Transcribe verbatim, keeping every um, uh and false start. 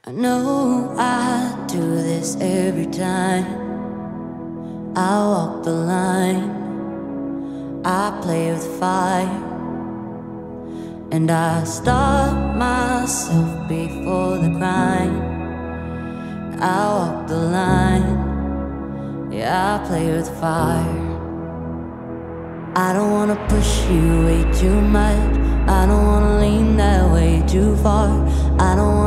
I know I do this every time. I walk the line, I play with fire, and I stop myself before the crime. I walk the line, yeah, I play with fire. I don't wanna push you way too much, I don't wanna lean that way too far. I don't